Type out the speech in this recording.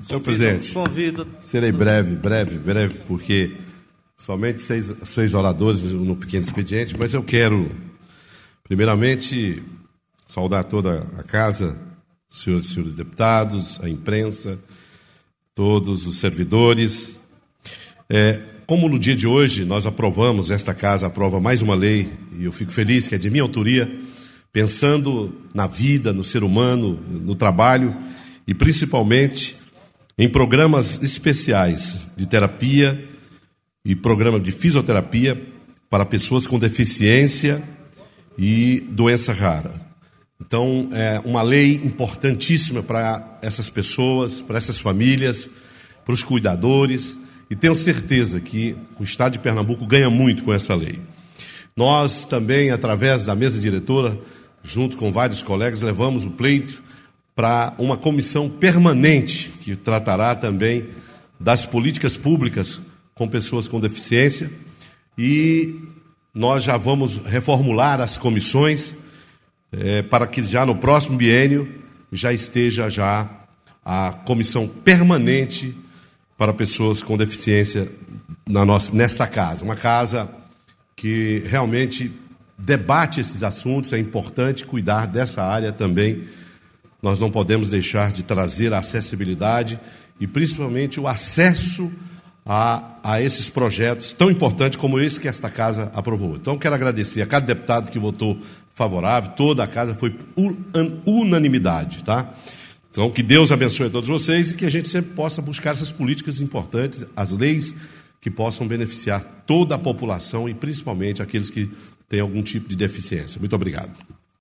Senhor presidente, convido. Serei breve, porque somente seis oradores no pequeno expediente, mas eu quero, primeiramente, saudar toda a casa, senhores e senhores deputados, a imprensa, todos os servidores. Como no dia de hoje nós aprovamos, esta casa aprova mais uma lei, e eu fico feliz que é de minha autoria, pensando na vida, no ser humano, no trabalho e principalmente em programas especiais de terapia e programa de fisioterapia para pessoas com deficiência e doença rara. Então, é uma lei importantíssima para essas pessoas, para essas famílias, para os cuidadores, e tenho certeza que o Estado de Pernambuco ganha muito com essa lei. Nós também, através da mesa diretora, junto com vários colegas, levamos o pleito para uma comissão permanente que tratará também das políticas públicas com pessoas com deficiência, e nós já vamos reformular as comissões para que já no próximo biênio já esteja a comissão permanente para pessoas com deficiência nesta casa. Uma casa que realmente debate esses assuntos, é importante cuidar dessa área também. Nós não podemos deixar de trazer a acessibilidade e principalmente o acesso a esses projetos tão importantes como esse que esta casa aprovou. Então, quero agradecer a cada deputado que votou favorável, toda a casa foi por unanimidade, tá? Então, que Deus abençoe a todos vocês e que a gente sempre possa buscar essas políticas importantes, as leis que possam beneficiar toda a população e principalmente aqueles que têm algum tipo de deficiência. Muito obrigado.